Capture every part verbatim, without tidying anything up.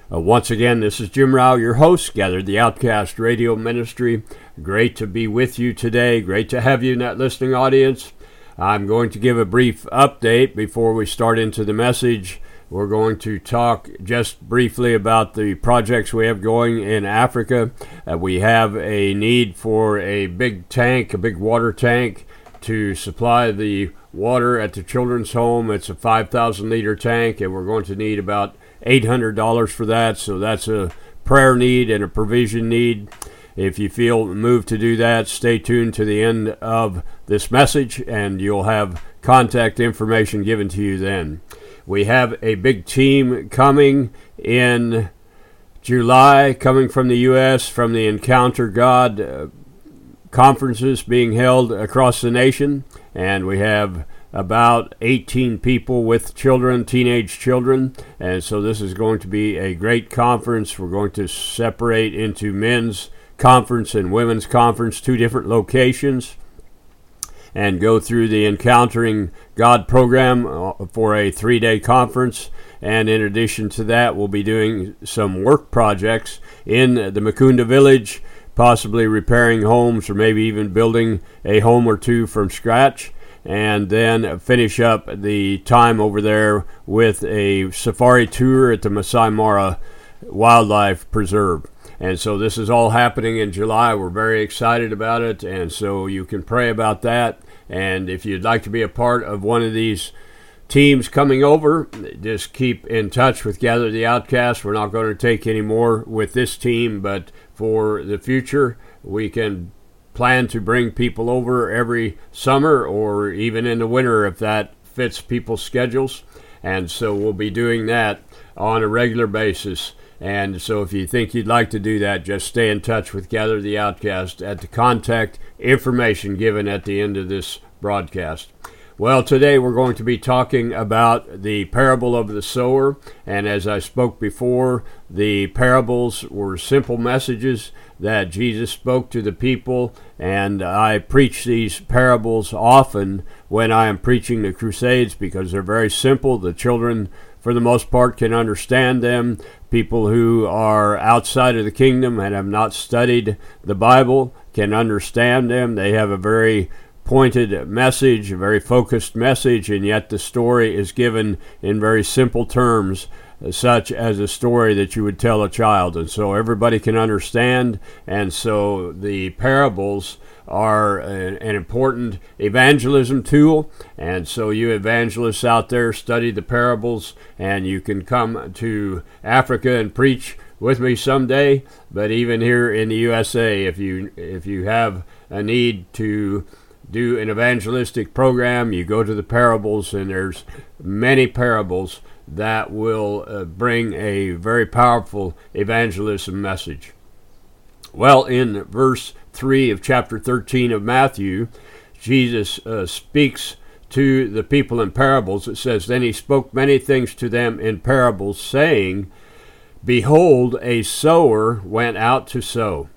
Uh, once again, this is Jim Rao, your host, Gathered the Outcast Radio Ministry. Great to be with you today. Great to have you in that listening audience. I'm going to give a brief update before we start into the message. We're going to talk just briefly about the projects we have going in Africa. Uh, we have a need for a big tank, a big water tank, to supply the water at the children's home. It's a five thousand liter tank, and we're going to need about eight hundred dollars for that. So that's a prayer need and a provision need. If you feel moved to do that, stay tuned to the end of this message, and you'll have contact information given to you then. We have a big team coming in July, coming from the U S, from the Encounter God uh, conferences being held across the nation, and we have about eighteen people with children, teenage children, and so this is going to be a great conference. We're going to separate into men's conference and women's conference, two different locations, and go through the Encountering God program for a three-day conference. And in addition to that, we'll be doing some work projects in the Mukunda village, possibly repairing homes or maybe even building a home or two from scratch, and then finish up the time over there with a safari tour at the Masai Mara Wildlife Preserve. And so this is all happening in July. We're very excited about it, and so you can pray about that. And if you'd like to be a part of one of these teams coming over, just keep in touch with Gather the Outcast. We're not going to take any more with this team, but for the future, we can plan to bring people over every summer or even in the winter if that fits people's schedules. And so we'll be doing that on a regular basis. And so if you think you'd like to do that, just stay in touch with Gather the Outcast at the contact information given at the end of this broadcast. Well, today we're going to be talking about the parable of the sower. And as I spoke before, the parables were simple messages that Jesus spoke to the people. And I preach these parables often when I am preaching the crusades because they're very simple. The children, for the most part, can understand them. People who are outside of the kingdom and have not studied the Bible can understand them. They have a very pointed message, a very focused message, and yet the story is given in very simple terms, such as a story that you would tell a child. And so everybody can understand, and so the parables are an, an important evangelism tool. And so you evangelists out there, study the parables, and you can come to Africa and preach with me someday. But even here in the U S A, if you if you have a need to do an evangelistic program, you go to the parables, and there's many parables that will uh, bring a very powerful evangelism message. Well, in verse three of chapter thirteen of Matthew, Jesus uh, speaks to the people in parables. It says, "Then he spoke many things to them in parables, saying, Behold, a sower went out to sow.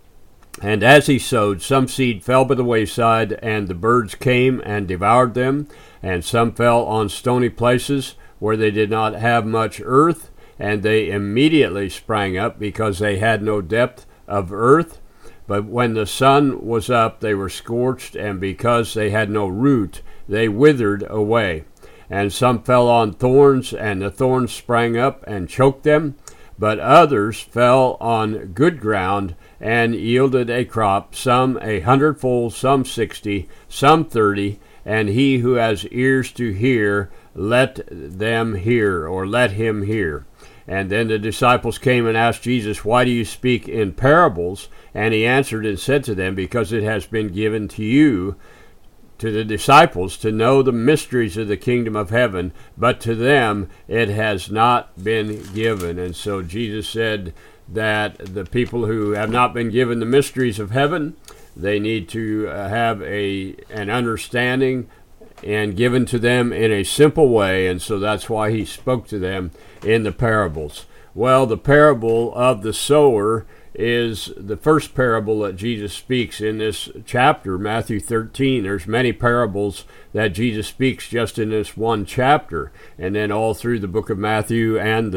And as he sowed, some seed fell by the wayside, and the birds came and devoured them. And some fell on stony places, where they did not have much earth, and they immediately sprang up, because they had no depth of earth. But when the sun was up, they were scorched, and because they had no root, they withered away. And some fell on thorns, and the thorns sprang up and choked them. But others fell on good ground and yielded a crop, some a hundredfold, some sixty, some thirty. And he who has ears to hear, let them hear," or let him hear. And then the disciples came and asked Jesus, "Why do you speak in parables?" And he answered and said to them, "Because it has been given to you, to the disciples, to know the mysteries of the kingdom of heaven, but to them it has not been given." And so Jesus said that the people who have not been given the mysteries of heaven, they need to uh, have a an understanding and given to them in a simple way, and so that's why he spoke to them in the parables. Well, the parable of the sower is the first parable that Jesus speaks in this chapter, Matthew thirteen. There's many parables that Jesus speaks just in this one chapter, and then all through the book of Matthew and the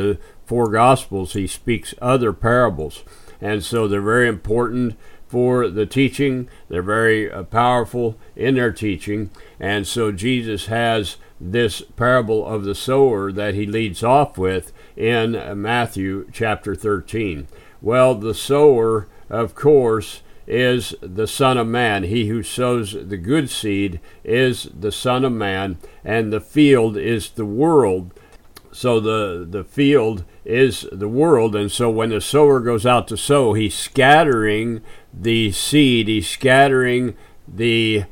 four Gospels, he speaks other parables. And so they're very important for the teaching. They're very uh, powerful in their teaching. And so Jesus has this parable of the sower that he leads off with in Matthew chapter thirteen. Well, the sower, of course, is the Son of Man. He who sows the good seed is the Son of Man, and the field is the world. So the, the field is the world, and so when the sower goes out to sow, he's scattering the seed, he's scattering the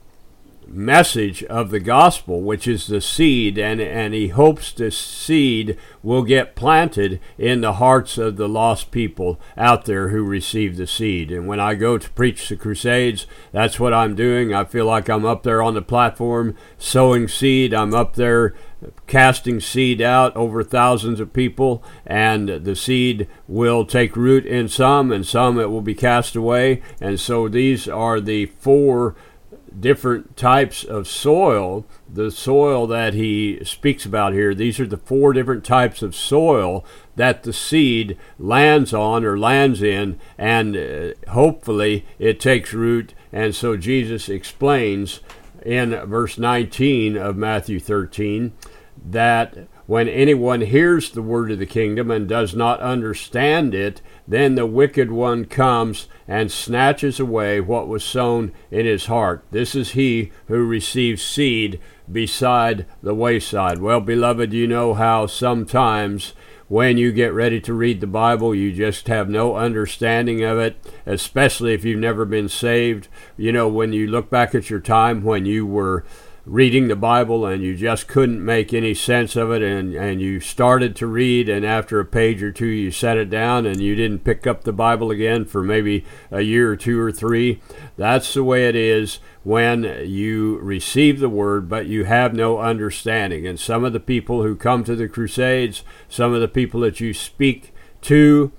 message of the gospel, which is the seed, and, and he hopes this seed will get planted in the hearts of the lost people out there who receive the seed. And when I go to preach the crusades, that's what I'm doing. I feel like I'm up there on the platform sowing seed. I'm up there casting seed out over thousands of people, and the seed will take root in some, and some it will be cast away. And so these are the four different types of soil, the soil that he speaks about here. These are the four different types of soil that the seed lands on or lands in, and uh, hopefully it takes root. And so Jesus explains in verse nineteen of Matthew thirteen that when anyone hears the word of the kingdom and does not understand it, then the wicked one comes and snatches away what was sown in his heart. This is he who receives seed beside the wayside. Well, beloved, you know how sometimes when you get ready to read the Bible, you just have no understanding of it, especially if you've never been saved. You know, when you look back at your time when you were reading the Bible and you just couldn't make any sense of it, and, and you started to read, and after a page or two you set it down and you didn't pick up the Bible again for maybe a year or two or three. That's the way it is when you receive the word but you have no understanding. And some of the people who come to the crusades, some of the people that you speak to,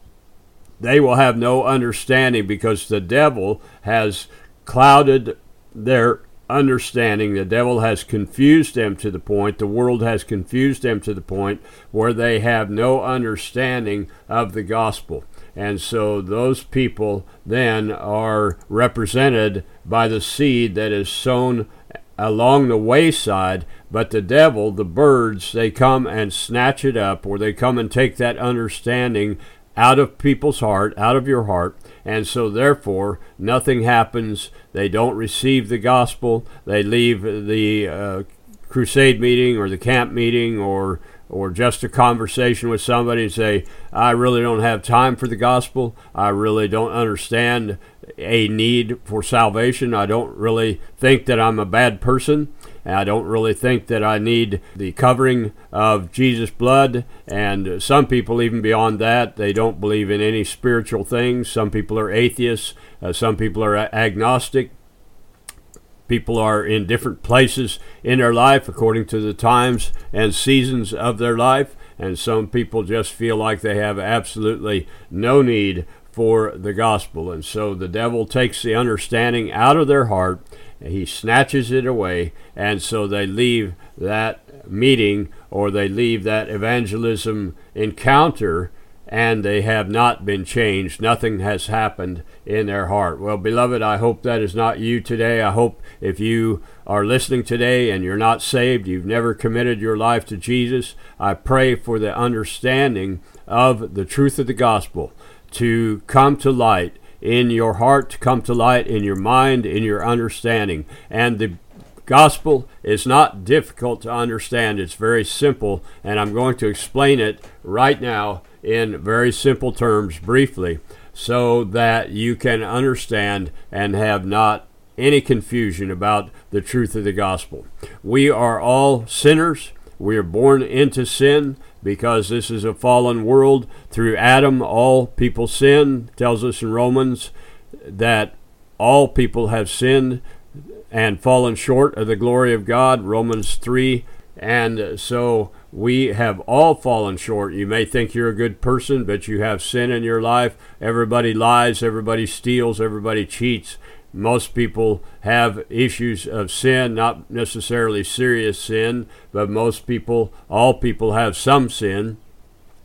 they will have no understanding because the devil has clouded their understanding. The devil has confused them to the point, the world has confused them to the point where they have no understanding of the gospel. And so those people then are represented by the seed that is sown along the wayside, but the devil, the birds, they come and snatch it up, or they come and take that understanding out of people's heart, out of your heart, and so therefore nothing happens. They don't receive the gospel. They leave the uh, crusade meeting or the camp meeting or or just a conversation with somebody and say, I really don't have time for the gospel. I really don't understand a need for salvation. I don't really think that I'm a bad person. I don't really think that I need the covering of Jesus' blood. And some people, even beyond that, they don't believe in any spiritual things. Some people are atheists. Uh, some people are agnostic. People are in different places in their life according to the times and seasons of their life. And some people just feel like they have absolutely no need for the gospel. And so the devil takes the understanding out of their heart. He snatches it away, and so they leave that meeting or they leave that evangelism encounter, and they have not been changed. Nothing has happened in their heart. Well, beloved, I hope that is not you today. I hope if you are listening today and you're not saved, you've never committed your life to Jesus, I pray for the understanding of the truth of the gospel to come to light in your heart, to come to light in your mind, in your understanding. And the gospel is not difficult to understand. It's very simple, and I'm going to explain it right now in very simple terms, briefly, so that you can understand and have not any confusion about the truth of the gospel. We are all sinners. We are born into sin because this is a fallen world. Through Adam, all people sin. It tells us in Romans that all people have sinned and fallen short of the glory of God, Romans three. And so we have all fallen short. You may think you're a good person, but you have sin in your life. Everybody lies, everybody steals, everybody cheats. Most people have issues of sin, not necessarily serious sin, but most people, all people have some sin.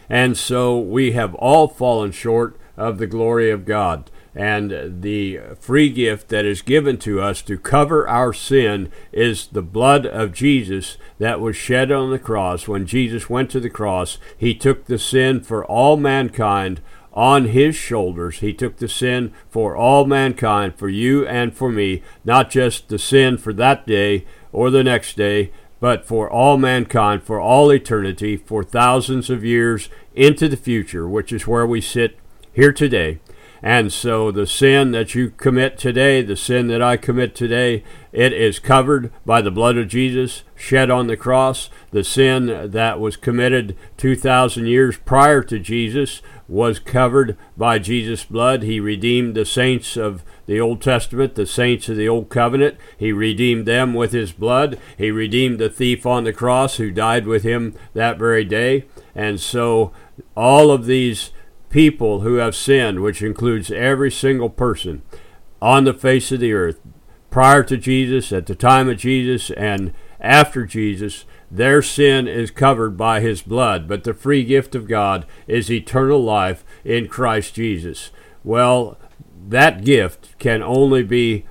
And so we have all fallen short of the glory of God. And the free gift that is given to us to cover our sin is the blood of Jesus that was shed on the cross. When Jesus went to the cross, he took the sin for all mankind on his shoulders. He took the sin for all mankind, for you and for me, not just the sin for that day or the next day, but for all mankind, for all eternity, for thousands of years into the future, which is where we sit here today. And so the sin that you commit today, the sin that I commit today, it is covered by the blood of Jesus shed on the cross. The sin that was committed two thousand years prior to Jesus was covered by Jesus' blood. He redeemed the saints of the Old Testament, the saints of the Old Covenant. He redeemed them with his blood. He redeemed the thief on the cross who died with him that very day. And so all of these people who have sinned, which includes every single person on the face of the earth, prior to Jesus, at the time of Jesus, and after Jesus, their sin is covered by his blood. But the free gift of God is eternal life in Christ Jesus. Well, that gift can only be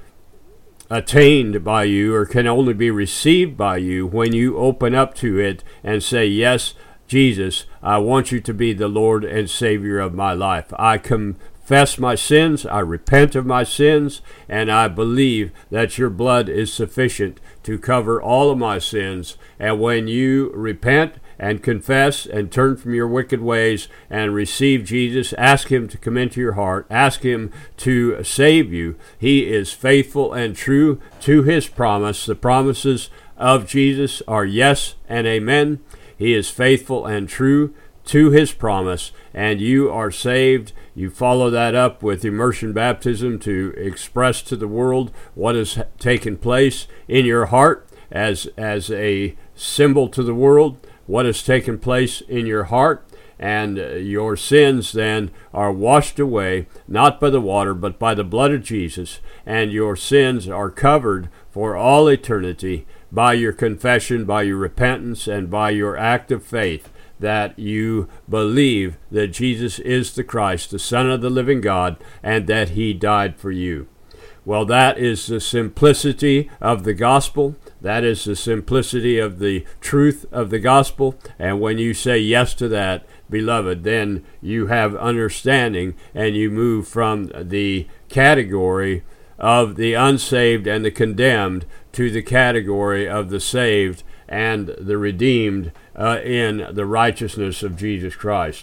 attained by you, or can only be received by you, when you open up to it and say, yes, Jesus, I want you to be the Lord and Savior of my life. I confess my sins, I repent of my sins, and I believe that your blood is sufficient to cover all of my sins. And when you repent and confess and turn from your wicked ways and receive Jesus, ask him to come into your heart, ask him to save you. He is faithful and true to his promise. The promises of Jesus are yes and amen. He is faithful and true to his promise, and you are saved. You follow that up with immersion baptism to express to the world what has taken place in your heart as, as a symbol to the world, what has taken place in your heart. And your sins then are washed away, not by the water, but by the blood of Jesus. And your sins are covered for all eternity by your confession, by your repentance, and by your act of faith that you believe that Jesus is the Christ, the Son of the living God, and that he died for you. Well, that is the simplicity of the gospel. That is the simplicity of the truth of the gospel. And when you say yes to that, beloved, then you have understanding, and you move from the category of the unsaved and the condemned to the category of the saved and the redeemed uh, in the righteousness of Jesus Christ.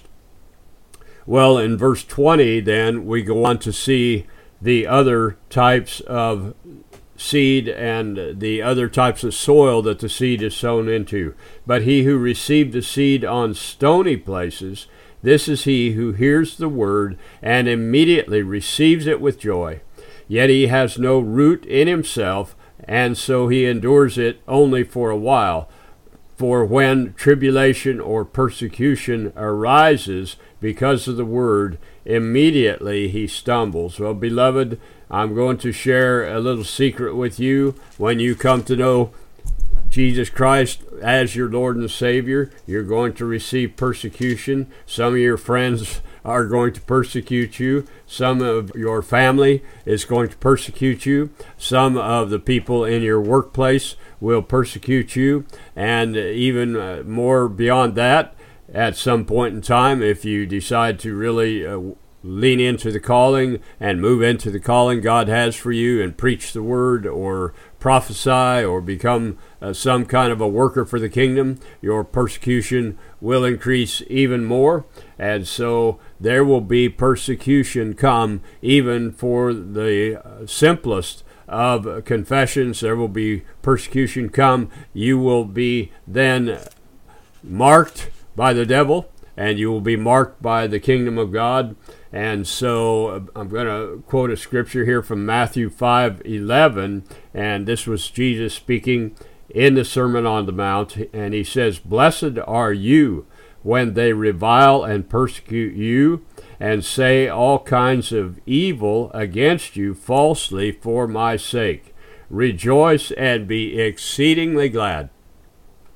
Well, in verse twenty, then, we go on to see the other types of seed and the other types of soil that the seed is sown into. But he who received the seed on stony places, this is he who hears the word and immediately receives it with joy. Yet he has no root in himself, and so he endures it only for a while. For when tribulation or persecution arises because of the word, immediately he stumbles. Well, beloved, I'm going to share a little secret with you. When you come to know Jesus Christ as your Lord and Savior, you're going to receive persecution. Some of your friends are going to persecute you. Some of your family is going to persecute you. Some of the people in your workplace will persecute you. And even more beyond that, at some point in time, if you decide to really uh, lean into the calling and move into the calling God has for you and preach the word or prophesy or become uh, some kind of a worker for the kingdom, your persecution will increase even more. And so there will be persecution come even for the uh, simplest of confessions. There will be persecution come. You will be then marked by the devil, and you will be marked by the kingdom of God. And so I'm going to quote a scripture here from Matthew five eleven, and this was Jesus speaking in the Sermon on the Mount, and he says, "Blessed are you when they revile and persecute you, and say all kinds of evil against you falsely for my sake. Rejoice and be exceedingly glad.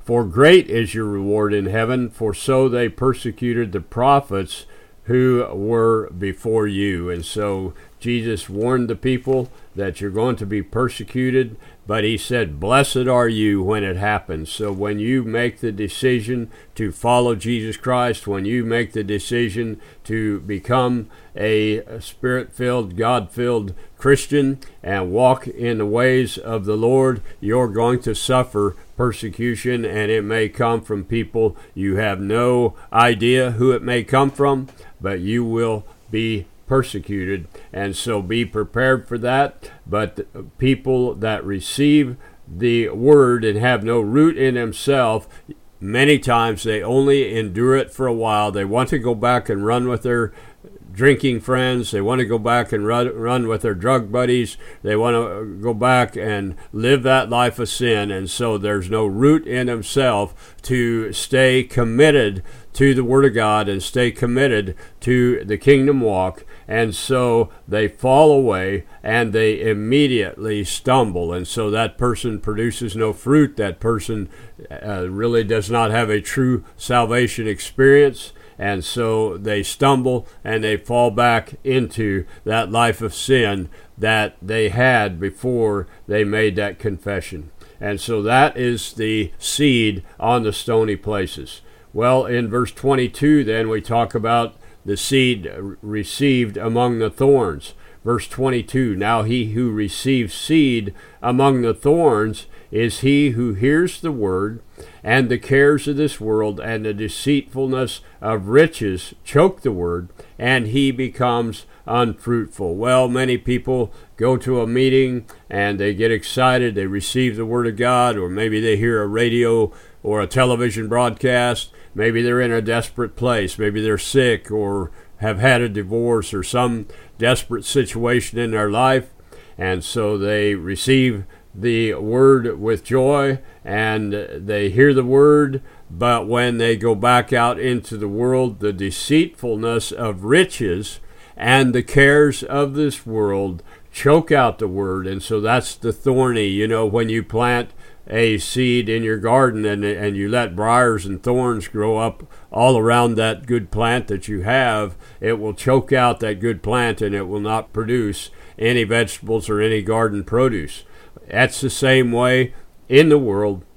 For great is your reward in heaven, for so they persecuted the prophets who were before you. And so Jesus warned the people that you're going to be persecuted, but he said, blessed are you when it happens. So when you make the decision to follow Jesus Christ, when you make the decision to become a Spirit-filled, God-filled Christian and walk in the ways of the Lord, you're going to suffer persecution, and it may come from people you have no idea who it may come from, but you will be persecuted, and so be prepared for that. But people that receive the word and have no root in themselves, many times they only endure it for a while. They want to go back and run with their drinking friends. They want to go back and run, run with their drug buddies. They want to go back and live that life of sin, and so there's no root in themselves to stay committed to the Word of God and stay committed to the kingdom walk. And so they fall away and they immediately stumble. And so that person produces no fruit. That person uh, really does not have a true salvation experience. And so they stumble and they fall back into that life of sin that they had before they made that confession. And so that is the seed on the stony places. Well, in verse twenty-two, then, we talk about the seed received among the thorns. Verse twenty-two, now he who receives seed among the thorns is he who hears the word, and the cares of this world and the deceitfulness of riches choke the word, and he becomes unfruitful. Well, many people go to a meeting and they get excited, they receive the word of God, or maybe they hear a radio or a television broadcast. Maybe they're in a desperate place. Maybe they're sick or have had a divorce or some desperate situation in their life. And so they receive the word with joy and they hear the word. But when they go back out into the world, the deceitfulness of riches and the cares of this world choke out the word. And so that's the thorny, you know, when you plant a seed in your garden and and you let briars and thorns grow up all around that good plant that you have, it will choke out that good plant and it will not produce any vegetables or any garden produce. That's the same way in the world.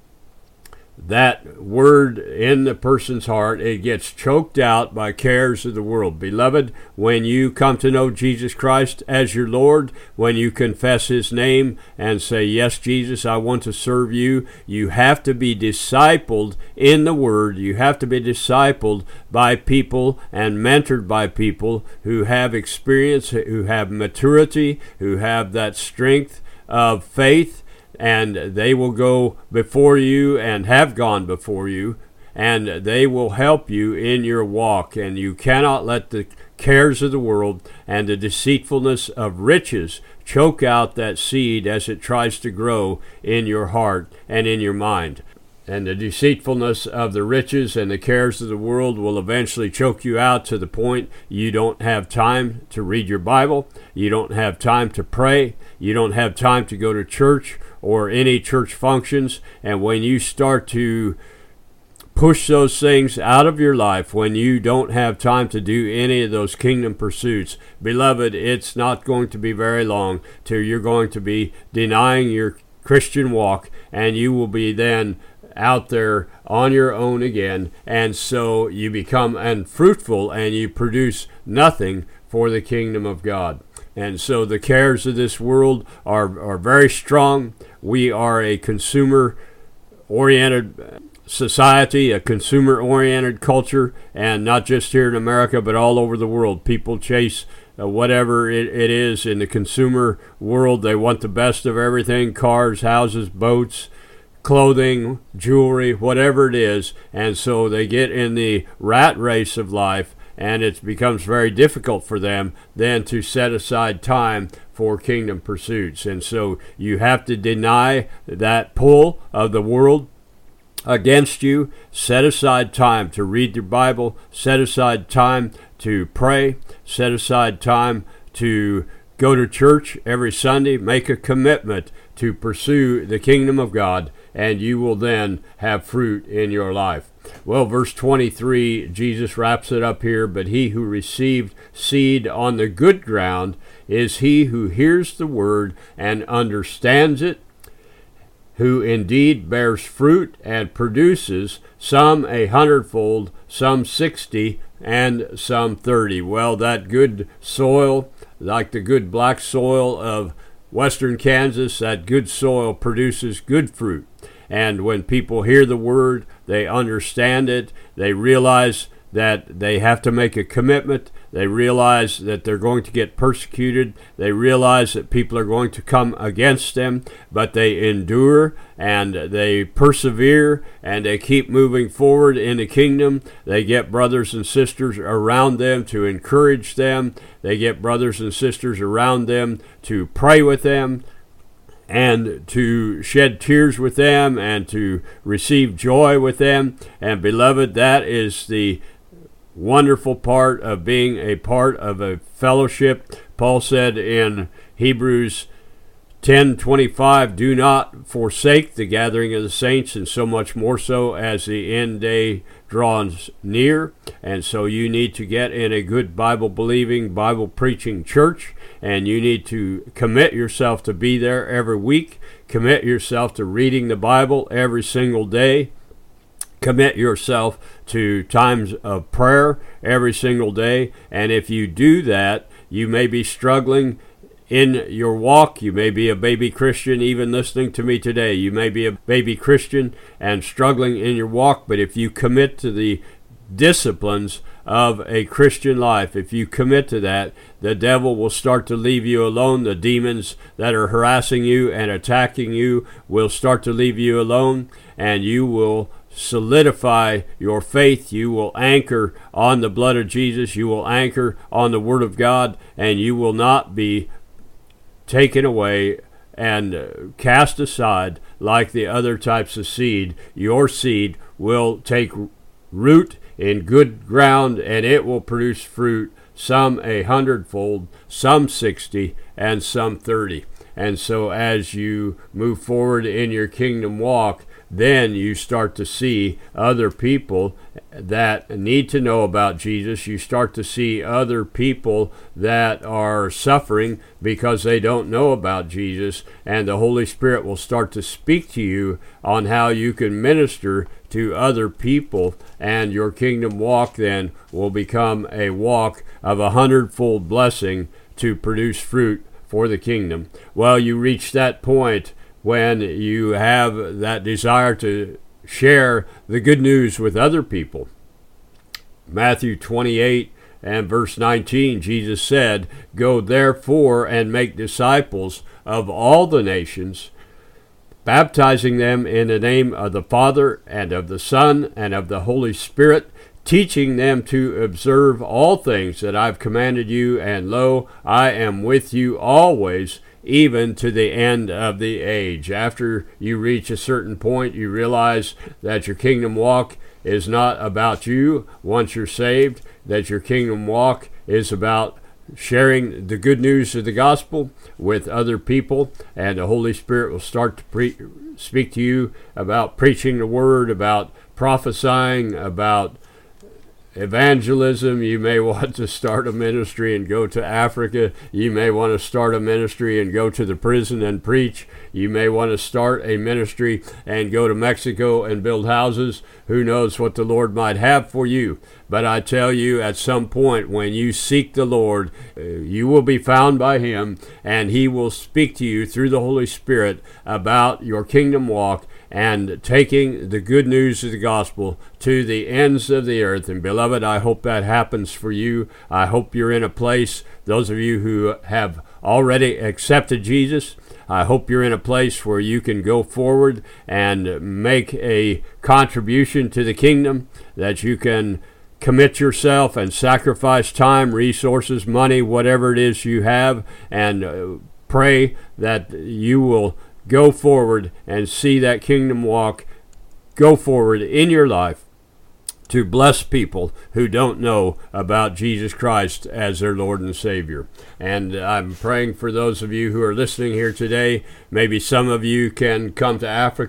That word in the person's heart, it gets choked out by cares of the world. Beloved, when you come to know Jesus Christ as your Lord, when you confess his name and say, yes, Jesus, I want to serve you, you have to be discipled in the word. You have to be discipled by people and mentored by people who have experience, who have maturity, who have that strength of faith, and they will go before you and have gone before you, and they will help you in your walk. And you cannot let the cares of the world and the deceitfulness of riches choke out that seed as it tries to grow in your heart and in your mind. And the deceitfulness of the riches and the cares of the world will eventually choke you out to the point you don't have time to read your Bible, you don't have time to pray, you don't have time to go to church or any church functions. And when you start to push those things out of your life, when you don't have time to do any of those kingdom pursuits, beloved, it's not going to be very long till you're going to be denying your Christian walk, and you will be then out there on your own again, and so you become unfruitful and you produce nothing for the kingdom of God. And so the cares of this world are, are very strong. We are a consumer-oriented society, a consumer-oriented culture, and not just here in America, but all over the world. People chase uh, whatever it, it is in the consumer world. They want the best of everything: cars, houses, boats, clothing, jewelry, whatever it is. And so they get in the rat race of life, and it becomes very difficult for them then to set aside time for kingdom pursuits. And so you have to deny that pull of the world against you. Set aside time to read your Bible. Set aside time to pray. Set aside time to go to church every Sunday. Make a commitment to pursue the kingdom of God, and you will then have fruit in your life. Well, verse twenty-three, Jesus wraps it up here, but he who received seed on the good ground is he who hears the word and understands it, who indeed bears fruit and produces some a hundredfold, some sixty, and some thirty. Well, that good soil, like the good black soil of western Kansas, that good soil produces good fruit. And when people hear the word, they understand it, they realize that they have to make a commitment, they realize that they're going to get persecuted, they realize that people are going to come against them, but they endure and they persevere and they keep moving forward in the kingdom. They get brothers and sisters around them to encourage them, they get brothers and sisters around them to pray with them, and to shed tears with them, and to receive joy with them. And beloved, that is the wonderful part of being a part of a fellowship. Paul said in Hebrews ten twenty-five, do not forsake the gathering of the saints, and so much more so as the end day draws near. And so you need to get in a good Bible-believing, Bible-preaching church, and you need to commit yourself to be there every week. Commit yourself to reading the Bible every single day. Commit yourself to times of prayer every single day. And if you do that, you may be struggling in your walk. You may be a baby Christian even listening to me today. You may be a baby Christian and struggling in your walk, but if you commit to the disciplines of a Christian life, if you commit to that, the devil will start to leave you alone. The demons that are harassing you and attacking you will start to leave you alone, and you will solidify your faith. You will anchor on the blood of Jesus. You will anchor on the Word of God, and you will not be taken away and cast aside like the other types of seed. Your seed will take root in good ground, and it will produce fruit, some a hundredfold, some sixty, and some thirty. And so as you move forward in your kingdom walk, then you start to see other people that need to know about Jesus. You start to see other people that are suffering because they don't know about Jesus, and the Holy Spirit will start to speak to you on how you can minister to other people, and your kingdom walk then will become a walk of a hundredfold blessing to produce fruit for the kingdom. Well, you reach that point when you have that desire to share the good news with other people. Matthew twenty-eight and verse nineteen, Jesus said, go therefore and make disciples of all the nations, baptizing them in the name of the Father and of the Son and of the Holy Spirit, teaching them to observe all things that I've commanded you, and lo, I am with you always, even to the end of the age. After you reach a certain point, you realize that your kingdom walk is not about you once you're saved, that your kingdom walk is about sharing the good news of the gospel with other people, and the Holy Spirit will start to pre- speak to you about preaching the word, about prophesying, about evangelism. You may want to start a ministry and go to Africa. You may want to start a ministry and go to the prison and preach. You may want to start a ministry and go to Mexico and build houses. Who knows what the Lord might have for you? But I tell you, at some point when you seek the Lord, uh, you will be found by Him, and He will speak to you through the Holy Spirit about your kingdom walk and taking the good news of the gospel to the ends of the earth. And beloved, I hope that happens for you. I hope you're in a place, those of you who have already accepted Jesus, I hope you're in a place where you can go forward and make a contribution to the kingdom, that you can commit yourself and sacrifice time, resources, money, whatever it is you have, and uh, pray that you will go forward and see that kingdom walk go forward in your life to bless people who don't know about Jesus Christ as their Lord and Savior. And I'm praying for those of you who are listening here today. Maybe some of you can come to Africa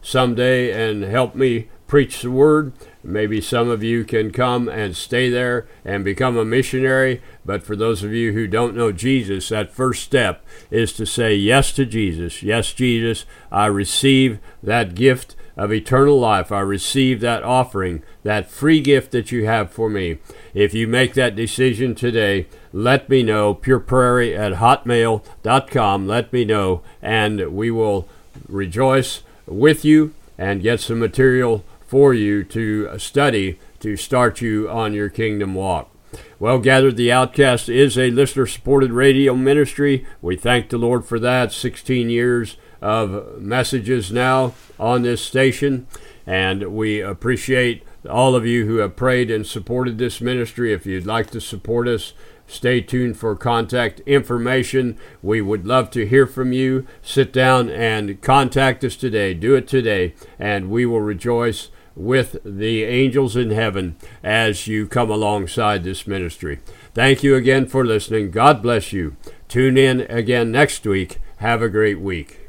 someday and help me preach the word. Maybe some of you can come and stay there and become a missionary. But for those of you who don't know Jesus, that first step is to say yes to Jesus. Yes, Jesus, I receive that gift of eternal life. I receive that offering, that free gift that you have for me. If you make that decision today, let me know, pureprairie at hotmail dot com. Let me know, and we will rejoice with you and get some material for you to study to start you on your kingdom walk. Well, Gathered the Outcast is a listener-supported radio ministry. We thank the Lord for that. sixteen years of messages now on this station, and we appreciate all of you who have prayed and supported this ministry. If you'd like to support us, stay tuned for contact information. We would love to hear from you. Sit down and contact us today. Do it today, and we will rejoice with the angels in heaven as you come alongside this ministry. Thank you again for listening. God bless you. Tune in again next week. Have a great week.